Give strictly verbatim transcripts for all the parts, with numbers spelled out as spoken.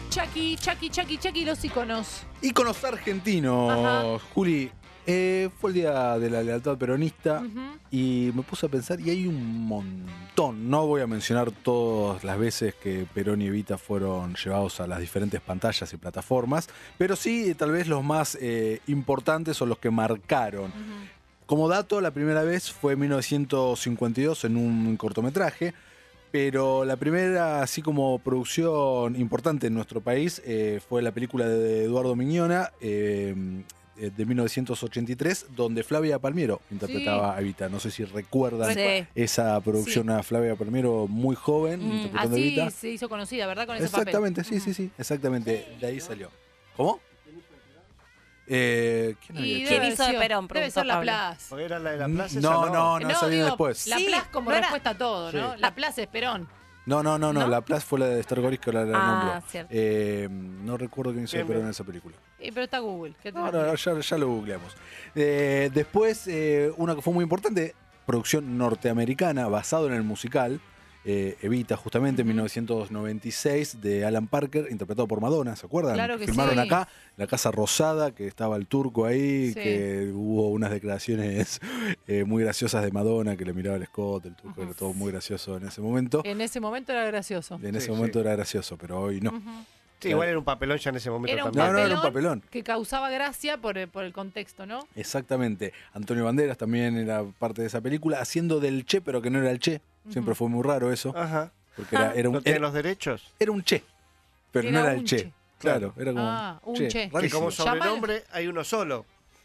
Chucky, Chucky, Chucky, Chucky, los íconos. Íconos argentinos, Ajá. Juli. Eh, fue el día de la lealtad peronista Uh-huh. y me puse a pensar, y hay un montón. No voy a mencionar todas las veces que Perón y Evita fueron llevados a las diferentes pantallas y plataformas, pero sí tal vez los más eh, importantes o los que marcaron. Uh-huh. Como dato, la primera vez fue en mil novecientos cincuenta y dos en un cortometraje, pero la primera, así como producción importante en nuestro país, eh, fue la película de Eduardo Miñona, eh, de mil novecientos ochenta y tres, donde Flavia Palmiero interpretaba Sí. a Evita. No sé si recuerdan Sí. esa producción, Sí. a Flavia Palmiero muy joven, Mm, interpretando a Así Evita. se hizo conocida, ¿verdad? Con ese Exactamente, papel. sí, sí, sí, exactamente. De ahí salió. ¿Cómo? Eh, ¿Quién había Y hecho? ¿Quién debe hizo de ser- Perón? Debe Preguntó ser la Pablo. Plaza. ¿O era la de la plaza? esa No, no, no, No, esa viene digo, después. La Sí, Plaza como no era- respuesta a todo, ¿no? Sí. La Plaza es Perón. No, no, no, no, ¿No? la Plaza fue la de Stargoris que ahora la Ah, nombró. cierto. Eh, no recuerdo quién hizo Bien, Perón bien. en esa película. Eh, pero está Google. ¿qué te No, va a no, decir? ya, ya lo googleamos. Eh, después, eh, una que fue muy importante, producción norteamericana, basado en el musical, eh, Evita, justamente, en Ujú. mil novecientos noventa y seis, de Alan Parker, interpretado por Madonna, ¿se acuerdan? Claro que Filmaron sí. acá, la Casa Rosada, que estaba el turco ahí, Sí. que hubo unas declaraciones eh, muy graciosas de Madonna, que le miraba el escote, el turco, Ujú. era todo muy gracioso en ese momento. En ese momento era gracioso. En ese Sí, momento sí. era gracioso, pero hoy no. Ujú. Sí, igual era un papelón ya en ese momento Era un también. No, no, era un papelón. papelón. Que causaba gracia por el, por el contexto, ¿no? Exactamente. Antonio Banderas también era parte de esa película, haciendo del Che, pero que no era el Che. Siempre Ujú. fue muy raro eso, Ajá. porque era, era, un, ¿No tiene era, los derechos? era un Che, pero Era no era un el Che. Che. Claro, era como Ah, un Che. Che. Que Rarísimo. como Llamalo. sobrenombre hay uno solo.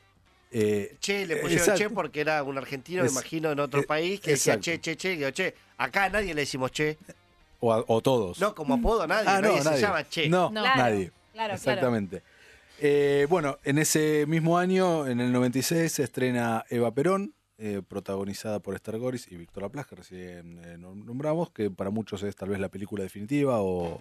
Eh, Che, le pusieron Exacto. Che porque era un argentino, me Es- imagino, en otro eh, país, que decía exacto. Che, Che, Che, que Che. Acá a nadie le decimos Che. o, a- o todos. No, como apodo a nadie, ah, no, nadie se nadie. llama Che. No, No. Claro, nadie. Claro, Exactamente. Eh, bueno, en ese mismo año, en el noventa y seis, se estrena Eva Perón, eh, protagonizada por Esther Goris y Víctor Laplace, que recién eh, nombramos, que para muchos es tal vez la película definitiva o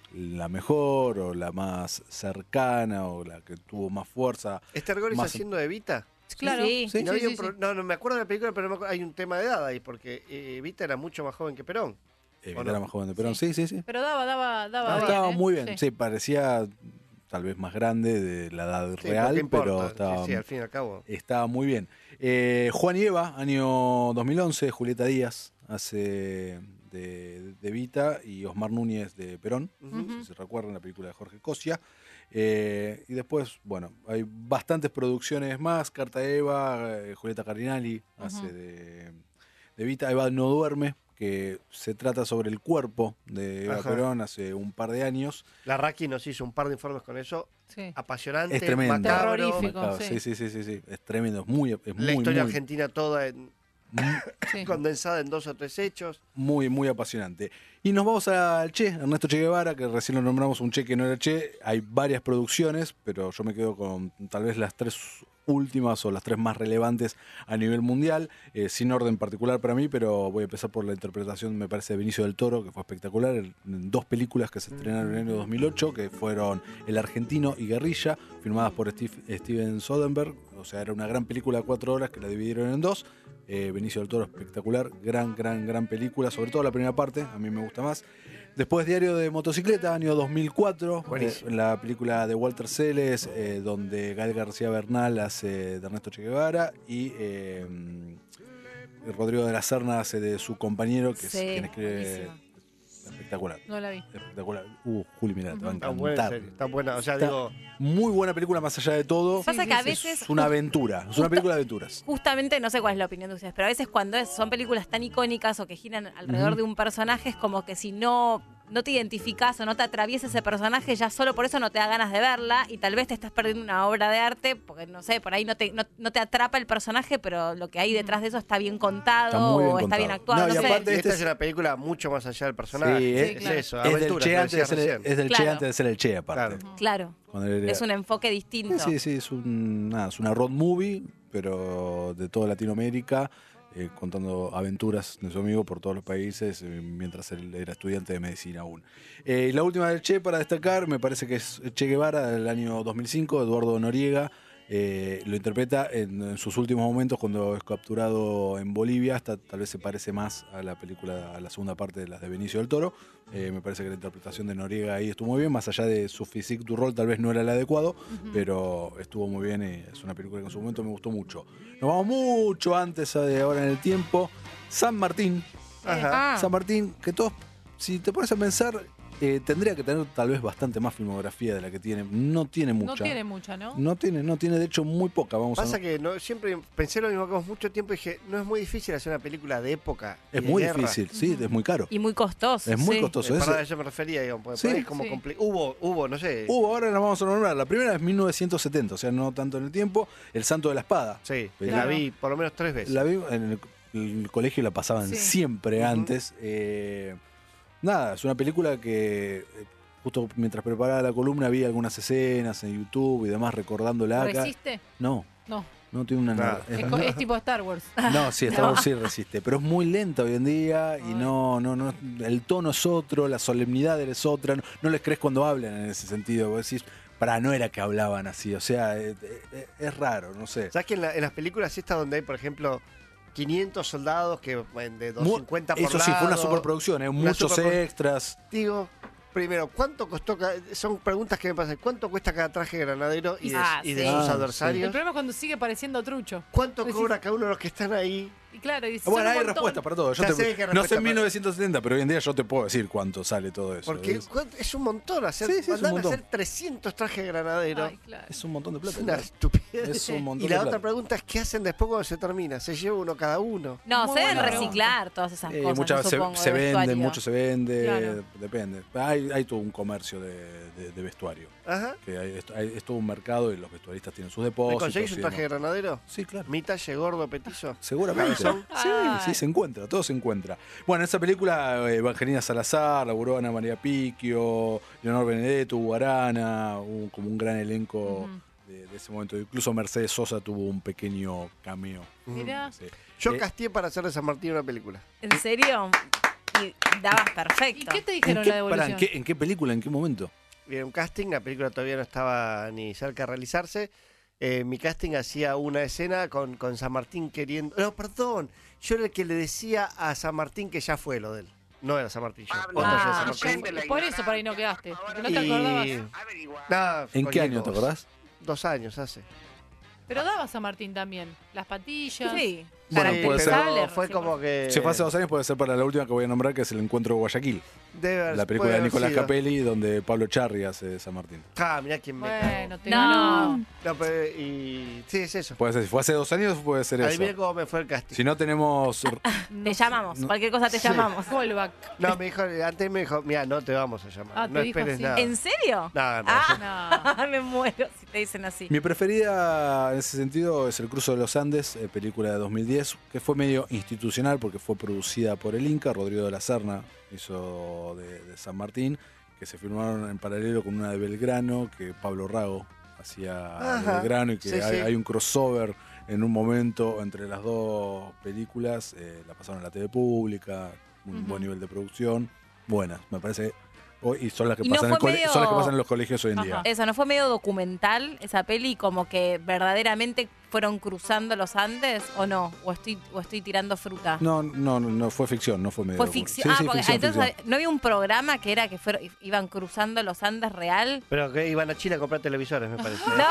la mejor o la más cercana o la que tuvo más fuerza. ¿Esther Goris Más- haciendo de Evita? Claro. Sí. Sí. No, Sí, había sí, un pro- sí. no, no me acuerdo de la película, pero no me acuerdo- hay un tema de edad ahí, porque eh, Evita era mucho más joven que Perón. Evita ¿O no? era más joven de Perón, sí, sí, sí. Pero daba, daba, daba Ah, bien, Estaba ¿eh? muy bien, Sí. sí, parecía tal vez más grande de la edad Sí, real, ¿qué importa? pero Sí, estaba, sí, al fin y al cabo. estaba muy bien. Eh, Juan y Eva, año dos mil once, Julieta Díaz hace de, de Evita y Osmar Núñez de Perón, Ujú. Ujú. si se recuerdan, la película de Jorge Cosia. Eh, y después, bueno, hay bastantes producciones más. Carta Eva, eh, Julieta Cardinali hace Ujú. de, de Evita. Eva no duerme, que se trata sobre el cuerpo de Eva Ajá. Perón hace un par de años. La Raki nos hizo un par de informes con eso. Sí. Apasionante, Es tremendo. macabro. Terrorífico. Claro, sí. sí, sí, sí, sí, sí. Es tremendo, es muy, es La muy, historia muy, argentina toda en- Sí. condensada en dos o tres hechos. muy, muy apasionante. Y nos vamos al Che, Ernesto Che Guevara, que recién lo nombramos, un Che que no era Che. Hay varias producciones, pero yo me quedo con tal vez las tres últimas o las tres más relevantes a nivel mundial, eh, sin orden particular para mí, pero voy a empezar por la interpretación, me parece, de Benicio del Toro, que fue espectacular, en en dos películas que se estrenaron en el año dos mil ocho, que fueron El Argentino y Guerrilla, filmadas por Steve- Steven Soderbergh. O sea, era una gran película de cuatro horas que la dividieron en dos. Eh, Benicio del Toro, espectacular, gran, gran, gran película, sobre todo la primera parte, a mí me gusta más. Después Diario de Motocicleta, año dos mil cuatro, Buenísimo. eh, la película de Walter Celes, eh, donde Gael García Bernal hace de Ernesto Che Guevara y eh, Rodrigo de la Serna hace de su compañero, que Sí, es quien escribe. buenísimo. Espectacular, No la vi. espectacular. Uh, Juli, mirá, te va a Está buena, en encantar. serio, está buena. O sea, Está digo, muy buena película más allá de todo. Pasa Sí, que a sí, sí. veces Es una aventura, es una Justo- película de aventuras. justamente, no sé cuál es la opinión de ustedes, pero a veces cuando es- son películas tan icónicas o que giran alrededor Ujú. de un personaje, es como que si no, no te identificás o no te atraviesa ese personaje, ya solo por eso no te da ganas de verla y tal vez te estás perdiendo una obra de arte, porque no sé, por ahí no te, no, no te atrapa el personaje, pero lo que hay detrás de eso está bien contado Está muy bien o está contado. bien actuado, No, no, y sé. aparte- y este esta es- es una película mucho más allá del personaje. Sí, es, es- claro. eso, Es del aventuras, Che lo antes de decías ser, recién. es del Che Claro. antes de ser el Che, aparte. Claro. Claro, Cuando él era- es un enfoque distinto. Sí, sí, es, un, nada, es una road movie, pero de toda Latinoamérica, eh, contando aventuras de su amigo por todos los países, eh, mientras él era estudiante de medicina aún. Eh, y la última del Che para destacar, me parece que es Che Guevara, del año dos mil cinco, Eduardo Noriega, Eh, lo interpreta en, en sus últimos momentos cuando es capturado en Bolivia, hasta tal vez se parece más a la película, a la segunda parte de las de Benicio del Toro. Eh, me parece que la interpretación de Noriega ahí estuvo muy bien, más allá de su physique du rol tal vez no era el adecuado, uh-huh. pero estuvo muy bien y es una película que en su momento me gustó mucho. Nos vamos mucho antes de ahora en el tiempo. San Martín. Ajá. Ah. San Martín, que todos, si te pones a pensar, eh, tendría que tener tal vez bastante más filmografía de la que tiene. No tiene mucha. No tiene mucha, ¿no? No tiene, no tiene, de hecho, muy poca. Vamos Pasa a... que no, siempre pensé lo mismo que vos mucho tiempo y dije, no es muy difícil hacer una película de época. y Es de muy guerra. difícil, sí, es muy caro. Y muy costoso. Es muy sí. costoso. Eh, Es- Para eso me refería, digamos, porque Sí, por ahí es como sí. compli- Hubo, hubo, no sé. Hubo, ahora nos vamos a nombrar. La primera es mil novecientos setenta, o sea, no tanto en el tiempo. El Santo de la Espada. Sí, Pero- la vi por lo menos tres veces. La vi en el, el colegio, la pasaban Sí. siempre Ujú. antes. Eh, nada, es una película que... eh, Justo mientras preparaba la columna vi algunas escenas en YouTube y demás recordándola acá. ¿Resiste? No, No. no tiene una... Nada. es- Es, co- es tipo Star Wars. No, sí, Star Wars sí resiste, pero es muy lenta hoy en día y Ay. no, no, no, el tono es otro, la solemnidad es otra, no, no les crees cuando hablan en ese sentido, vos decís, para, no era que hablaban así, o sea, es, es- es raro, no sé. ¿Sabes que en, la- en las películas estas donde hay, por ejemplo, quinientos soldados que bueno, de Mu- doscientos cincuenta por Eso sí, fue una lado, superproducción, ¿eh? una Muchos superprodu- extras. Digo, primero, ¿cuánto costó? ca- Son preguntas que me pasan. ¿Cuánto cuesta cada traje granadero y de, Ah, y de sí. sus Ah, sí. El adversarios? problema es cuando sigue pareciendo trucho. ¿Cuánto Decís- cobra cada uno de los que están ahí? Y claro, y dices, Bueno, son un hay montón. respuesta para todo. Yo Ya te- sé que hay no sé respuesta, en pero- mil novecientos setenta, pero hoy en día yo te puedo decir cuánto sale todo eso. Porque es, ¿cuánto? es un montón hacer. Sí, sí, es un mandan a montón. hacer trescientos trajes de granadero. Ay, claro. es un montón de Es plata. una claro. estupidez. Es un montón Y la de otra plata. pregunta es: ¿qué hacen después cuando se termina? ¿Se lleva uno cada uno? No, Muy se deben buena reciclar todas esas Eh, cosas. muchas yo se, supongo, se de venden, vestuario. mucho se vende, Claro. depende. Hay, hay todo un comercio de, de- de vestuario. Ajá. Que hay, es, hay- es todo un mercado y los vestuaristas tienen sus ¿Me depósitos. conseguís un y traje de demás. granadero? Sí, claro. ¿Mi talle gordo, petizo? Seguramente. ¿Cabezón? Sí, Ay. sí, se encuentra, todo se encuentra. Bueno, en esa película, eh, Evangelina Salazar, laburó Ana María Picchio, Leonor Benedetto, Hugo Arana, un- como un gran elenco Ujú. de, de ese momento. Incluso Mercedes Sosa tuvo un pequeño cameo. Mirá. Sí. Yo Eh, casteé para hacer de San Martín una película. ¿En serio? Y dabas ¿Y perfecto. qué te ¿En dijeron qué, la pará, devolución? ¿en, qué, ¿En qué película? ¿En qué momento? Era un casting, la película todavía no estaba ni cerca de realizarse. Eh, mi casting hacía una escena con, con San Martín queriendo... No, perdón. Yo era el que le decía a San Martín que ya fue lo de él. No era San Martín, yo. Pablo, Otra Ah, ya de San yo- Martín. por eso por ahí no quedaste. Porque no te Y- acordabas. Nah, ¿En qué cualquier año te cosa. acordás? Dos años hace. Pero dabas a Martín también. Las patillas. Sí. Bueno, Sí, puede ser. pero Caracterizable, fue recién como que... Si fue hace dos años, puede ser para la última que voy a nombrar, que es El Encuentro de Guayaquil. Debe haber- La película puede de haber Nicolás sido. Capelli, donde Pablo Charri hace de San Martín. Ah, mirá quién me Bueno, te No. ganó. No, pero... Y... Sí, es eso. Puede ser, si fue hace dos años, puede ser Adivina eso. cómo me fue el casting. Si no tenemos... Te llamamos. no. Cualquier cosa te llamamos. Callback. No, me dijo, antes me dijo, mira, no te vamos a llamar. Ah, no te dijo esperes así. nada. ¿En serio? No, no. Ah, No. me muero si te dicen así. Mi preferida en ese sentido es El Cruzo de los Andes, eh, película de dos mil diez, que fue medio institucional porque fue producida por el Inca. Rodrigo de la Serna hizo de, de San Martín, que se filmaron en paralelo con una de Belgrano, que Pablo Rago hacía de Ajá, Belgrano, y que sí, hay, sí. hay un crossover en un momento entre las dos películas. Eh, la pasaron en la T V pública, un Ujú. buen nivel de producción, buenas, me parece. Hoy- Y son las que, ¿Y no pasan en el fue cole- medio- son las que pasan en los colegios hoy en día. Ajá. Eso, ¿no fue medio documental esa peli? Como que verdaderamente fueron cruzando los Andes o no? ¿O estoy, o estoy tirando fruta? No, no, no, no, fue ficción, no fue medio. Fue docu- ficción. Sí, ah, sí, porque ficción, entonces ficción. no había un programa que era que fueron, iban cruzando los Andes real. Pero que iban a Chile a comprar televisores, me parece. No.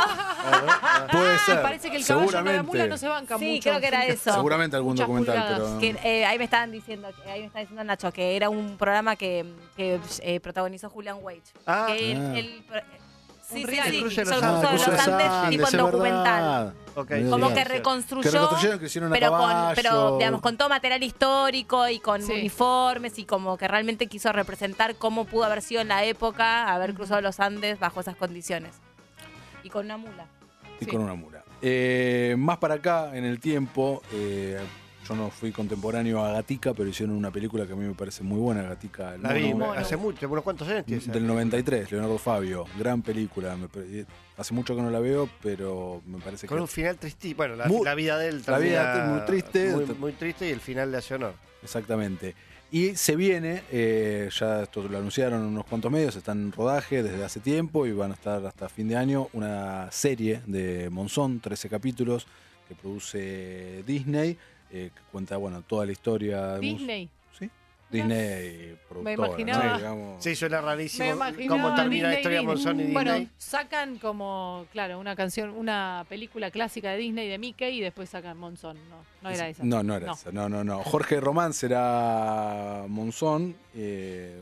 Ah, Puede ser. Me parece que el caballo de la seguramente. mula no se banca Sí, mucho. creo que era eso. Seguramente algún Muchas documental, pulgadas. pero. Que, eh, ahí me estaban diciendo, que- ahí me estaba diciendo Nacho, que era un programa que, que eh, protagonizó Julian Wage. Ah. Que él- Ah. él- eh, sí, Un sí, reality. sí, El cruce de hizo los el Ah, cruce de Cruce los de Andes, Andes, tipo es en documental. verdad. ok. Me Como olvidé. que reconstruyó, Que reconstruyeron, que hicieron a pero, con, caballo. pero digamos con todo material histórico y con Sí. uniformes y como que realmente quiso representar cómo pudo haber sido en la época haber cruzado los Andes bajo esas condiciones. Y con una mula. Y Sí. con una mula. Eh, más para acá, en el tiempo, eh, yo no fui contemporáneo a Gatica, pero hicieron una película que a mí me parece muy buena, Gatica. El La vi mono, mono. hace mucho, unos cuantos años tiene esa. del noventa y tres, Leonardo Fabio. Gran película. Me pare- hace mucho que no la veo, pero me parece Con que... un final tristísimo. Bueno, la, Muy- la vida de él la vida termina muy triste. Muy, muy triste y el final le hace honor. Exactamente. Y se viene, eh, ya esto lo anunciaron en unos cuantos medios, está en rodaje desde hace tiempo y van a estar hasta fin de año, una serie de Monzón, trece capítulos, que produce Disney, eh, que cuenta bueno toda la historia de Monzón. Disney. Sí, Disney productora, imaginaba. ¿no? Digamos. Sí, suena Me rarísimo imaginaba cómo termina la Disney, historia de Disney. Monzón y Disney. Bueno, sacan como, claro, una canción, una película clásica de Disney de Mickey y después sacan Monzón. No, no era esa. No, no era No. esa. No, no, no. Jorge Román será Monzón eh,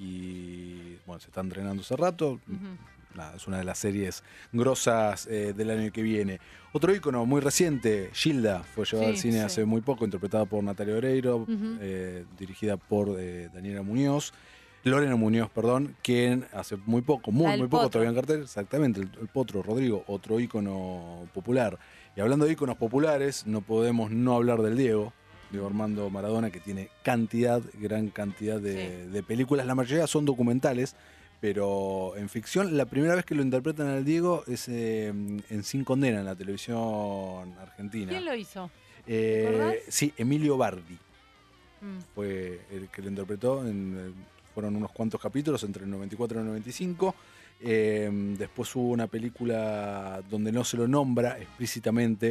y bueno, se está entrenando hace rato. Ujú. Nada, es una de las series grosas eh, del año que viene. Otro ícono muy reciente, Gilda, fue llevada Sí, al cine sí. hace muy poco, interpretada por Natalia Oreiro, Ujú. eh, dirigida por eh, Daniela Muñoz. Lorena Muñoz, perdón, quien hace muy poco, muy, La del muy poco Potro. todavía en cartel, exactamente, el, el Potro, Rodrigo, otro ícono popular. Y hablando de íconos populares, no podemos no hablar del Diego, Diego Armando Maradona, que tiene cantidad, gran cantidad de, Sí. de películas, la mayoría son documentales, pero en ficción, la primera vez que lo interpretan al Diego es eh, en Sin Condena, en la televisión argentina. ¿Quién lo hizo? Eh, recordás? sí, Emilio Bardi Mm. fue el que lo interpretó. En, eh, fueron unos cuantos capítulos entre el noventa y cuatro y el noventa y cinco. Eh, después hubo una película donde no se lo nombra explícitamente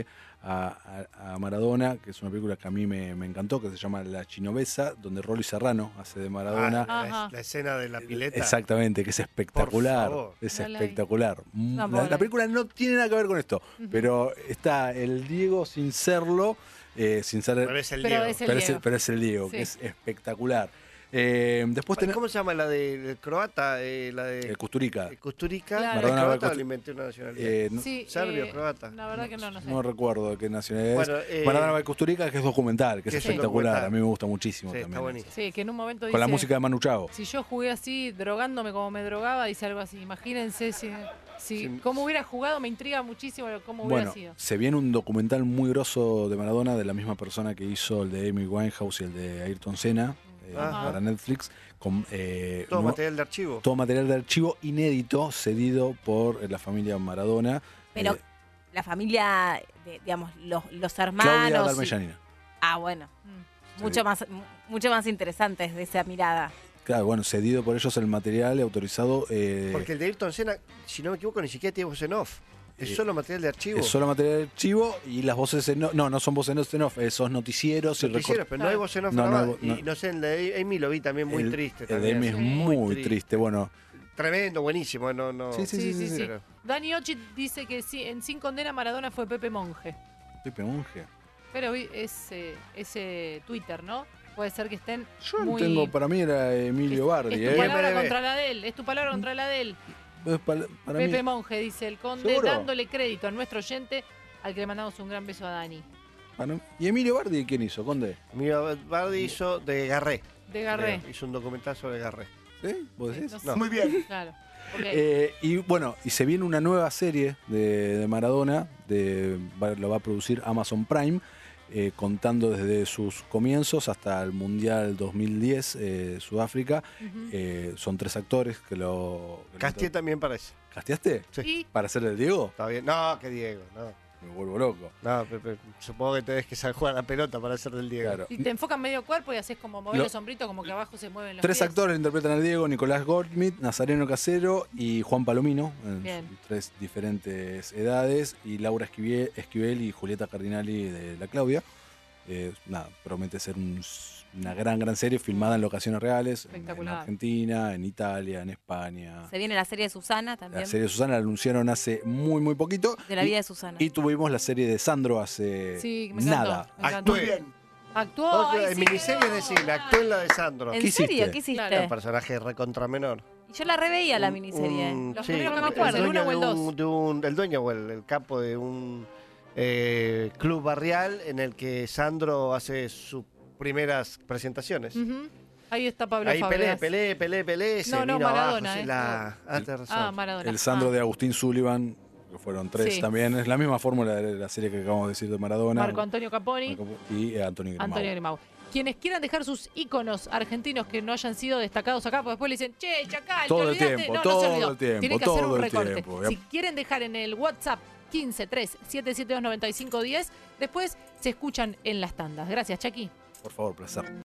a, a- a Maradona, que es una película que a mí me, me encantó, que se llama La Chinovesa, donde Rolly Serrano hace de Maradona. Ah, Ajá. la, la escena de la pileta. Exactamente, que es espectacular. favor. Es No la vi. espectacular. Mm, No, la, pobre. la película no tiene nada que ver con esto, Ujú. pero está el Diego sin serlo, eh, sin ser. Pero es el Pero Diego. es el pero, es, Diego. pero es el Diego, que Sí. es espectacular. Eh, después tenemos. ¿Cómo se llama la de, de croata? Eh, la de Eh, Custurica. eh, Custurica. Claro. ¿La Maradona croata va a o le inventé una nacionalidad? Eh, no, Sí, ¿Serbio, eh, croata? La verdad que no, no sé. no recuerdo de qué nacionalidad es. Bueno, eh, Maradona va a Custurica, que es documental, que es que es un espectacular. documental. A mí me gusta muchísimo Sí, está también. buenísimo. Sí, que en un momento Con la dice, música de Manu Chao. si yo jugué así, drogándome como me drogaba, dice algo así. Imagínense si, si Sí. cómo hubiera jugado, me intriga muchísimo cómo hubiera Bueno, sido. se viene un documental muy grosso de Maradona de la misma persona que hizo el de Amy Winehouse y el de Ayrton Senna eh, Ajá. para Netflix. Con, eh, Todo no- material de archivo. todo material de archivo inédito cedido por eh, la familia Maradona. Pero Eh, la familia, de- digamos, los, los Claudia hermanos. y- Dalmayanina. Ah, bueno. Mm. Mucho más, mucho más interesantes de esa mirada. Claro, bueno, cedido por ellos el material autorizado. eh, Porque el de Ayrton Senna, si no me equivoco, ni siquiera tiene voz en off. Es Eh, solo material de archivo. es solo material de archivo y las voces en off. No, no son voces en off, esos noticieros y Noticieros, recor- pero no hay voz en off No, no grabada. hay vo- no. Y no sé, el de Amy lo vi también muy el, triste. el de también, Amy es sí, muy triste. Bueno, Tremendo, buenísimo. No, no. Sí, sí, Sí, sí, sí. Pero- Dani Ochi dice que sí, en Sin Condena Maradona fue Pepe Monge. Pepe Monge. Pero vi- es eh, ese Twitter, ¿no? Puede ser que estén Yo muy... tengo, para mí era Emilio es, Bardi, es tu ¿eh? palabra M D B. contra la de él, es tu palabra contra la de él. Es pa- para Pepe mí, Monge, dice el conde, ¿Seguro? dándole crédito a nuestro oyente, al que le mandamos un gran beso a Dani. para mí- ¿Y Emilio Bardi quién hizo? ¿Conde? Mira, Bardi hizo de Garré. De Garré. Hizo un documental sobre Garré. ¿Sí? ¿Vos decís? No sé. No. Muy bien. Claro. Ok. Eh, y bueno, y se viene una nueva serie de, de Maradona, de, va- lo va a producir Amazon Prime, eh, contando desde sus comienzos hasta el Mundial dos mil diez, eh, Sudáfrica. Ujú. Eh, son tres actores que lo... que lo Castié también parece. ¿Casteaste? Sí. Y ¿Para ser el Diego? Está bien. No, que Diego. No, Me vuelvo loco. no pero- pero supongo que tenés que saber jugar a la pelota para hacer del Diego. Claro. y te enfocan medio cuerpo y haces como mover Lo- los sombritos, como que abajo se mueven los Tres pies. actores interpretan al Diego: Nicolás Goldschmidt, Nazareno Casero y Juan Palomino, en Bien. sus tres diferentes edades, y Laura Esquivel, Esquivel y Julieta Cardinali de La Claudia. Eh, nada, promete ser un- una gran, gran serie filmada en locaciones reales, en, en Espectacular. Argentina, en Italia, en España. Se viene la serie de Susana La también. serie de Susana la anunciaron hace muy, muy poquito. De la y, vida de Susana. y tuvimos la serie de Sandro hace Sí, me encantó. nada. Me encantó. Actúe. Actuó. Vos, ay, en sí, miniserie quedó. decirle, actuó en la de Sandro. ¿En ¿Qué serio? hiciste? ¿Qué hiciste? Claro. Un personaje recontra menor. Y yo la reveía la miniserie. Un- Los sí, primeros el capítulos, el dueño uno o el de dos. un- de un- el dueño o el, el capo de un eh, club barrial en el que Sandro hace sus primeras presentaciones. Ujú. Ahí está Pablo Ahí pelé, Fabregas. pelé, pelé, pelé, se No, no, vino Maradona, abajo, se eh. la... ah, tenés razón. Ah, Maradona. El Sandro Ah. de Agustín Sullivan, que que fueron tres Sí. también. Es la misma fórmula de la serie que acabamos de decir de Maradona. Marco Antonio Caponi. Marco- y eh, Antonio Grimau. Antonio Grimau. Quienes quieran dejar sus íconos argentinos que no hayan sido destacados acá, porque después le dicen, che, Chacal, Todo ¿te el olvidaste? tiempo, no, no todo se olvidó. el tiempo, Tienen que hacer todo un el recorte. tiempo. Si quieren dejar en el WhatsApp quince tres siete siete dos nueve cinco uno cero, después se escuchan en las tandas. Gracias, Chaki. Por favor, placer.